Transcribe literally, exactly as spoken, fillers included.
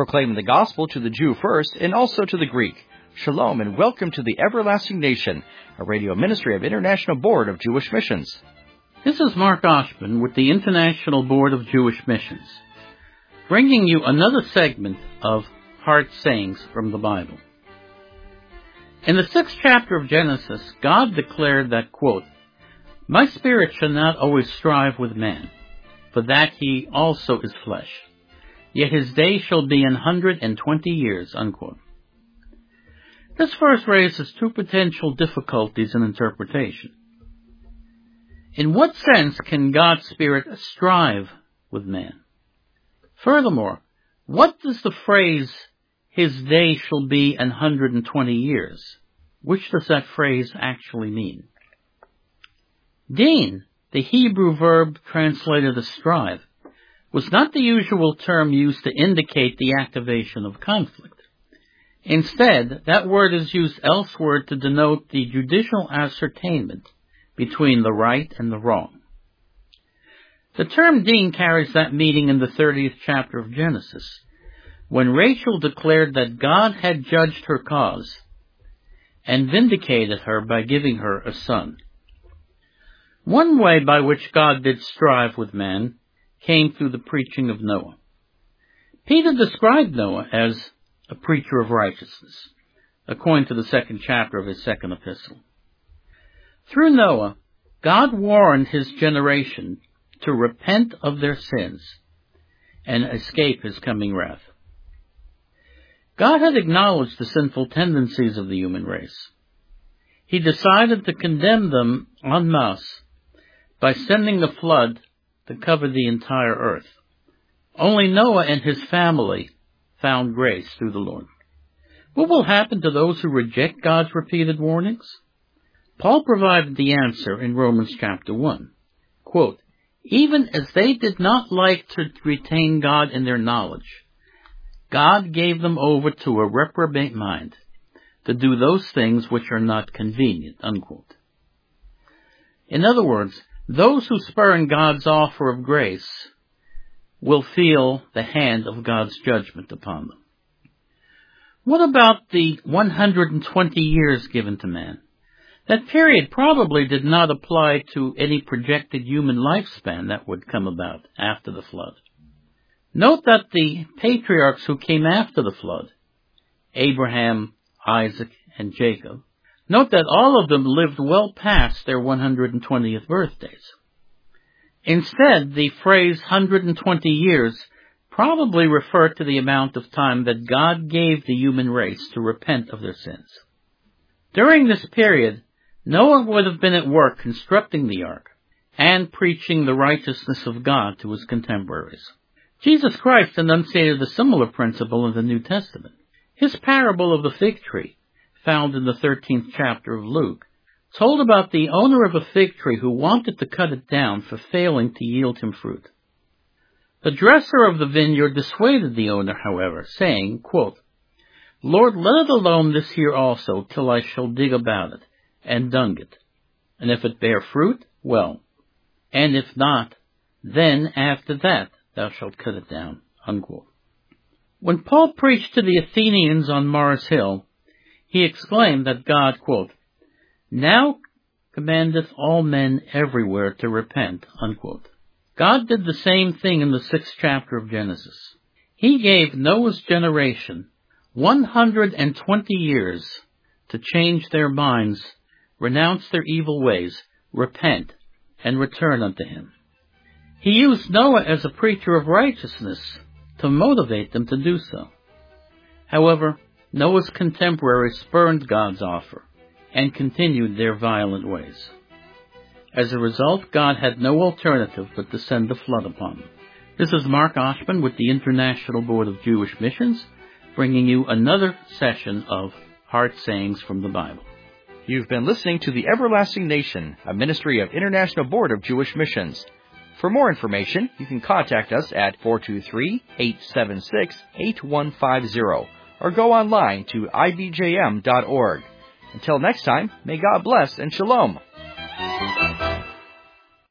proclaiming the gospel to the Jew first and also to the Greek. Shalom and welcome to the Everlasting Nation, a radio ministry of International Board of Jewish Missions. This is Mark Oshman with the International Board of Jewish Missions, bringing you another segment of Heart Sayings from the Bible. In the sixth chapter of Genesis, God declared that, quote, "My spirit shall not always strive with man, for that he also is flesh. Yet his day shall be an hundred and twenty years," unquote. This verse raises two potential difficulties in interpretation. In what sense can God's Spirit strive with man? Furthermore, what does the phrase, "his day shall be an hundred and twenty years," which does that phrase actually mean? Din, the Hebrew verb translated as strive, was not the usual term used to indicate the activation of conflict. Instead, that word is used elsewhere to denote the judicial ascertainment between the right and the wrong. The term din carries that meaning in the thirtieth chapter of Genesis, when Rachel declared that God had judged her cause and vindicated her by giving her a son. One way by which God did strive with man came through the preaching of Noah. Peter described Noah as a preacher of righteousness, according to the second chapter of his second epistle. Through Noah, God warned his generation to repent of their sins and escape his coming wrath. God had acknowledged the sinful tendencies of the human race. He decided to condemn them en masse by sending the flood to cover the entire earth. Only Noah and his family found grace through the Lord. What will happen to those who reject God's repeated warnings? Paul provided the answer in Romans chapter one. Quote, "Even as they did not like to retain God in their knowledge, God gave them over to a reprobate mind to do those things which are not convenient," unquote. In other words, those who spurn God's offer of grace will feel the hand of God's judgment upon them. What about the one hundred twenty years given to man? That period probably did not apply to any projected human lifespan that would come about after the flood. Note that the patriarchs who came after the flood, Abraham, Isaac, and Jacob, note that all of them lived well past their one hundred twentieth birthdays. Instead, the phrase one hundred twenty years probably referred to the amount of time that God gave the human race to repent of their sins. During this period, Noah would have been at work constructing the ark and preaching the righteousness of God to his contemporaries. Jesus Christ enunciated a similar principle in the New Testament. His parable of the fig tree, found in the thirteenth chapter of Luke, told about the owner of a fig tree who wanted to cut it down for failing to yield him fruit. The dresser of the vineyard dissuaded the owner, however, saying, quote, "Lord, let it alone this year also, till I shall dig about it, and dung it. And if it bear fruit, well. And if not, then after that thou shalt cut it down," unquote. When Paul preached to the Athenians on Mars Hill, he exclaimed that God, quote, "now commandeth all men everywhere to repent," unquote. God did the same thing in the sixth chapter of Genesis. He gave Noah's generation one hundred twenty years to change their minds, renounce their evil ways, repent, and return unto him. He used Noah as a preacher of righteousness to motivate them to do so. However, Noah's contemporaries spurned God's offer and continued their violent ways. As a result, God had no alternative but to send the flood upon them. This is Mark Oshman with the International Board of Jewish Missions, bringing you another session of Heart Sayings from the Bible. You've been listening to the Everlasting Nation, a ministry of International Board of Jewish Missions. For more information, you can contact us at four two three, eight seven six, eight one five zero or go online to I B J M dot org. Until next time, may God bless and shalom.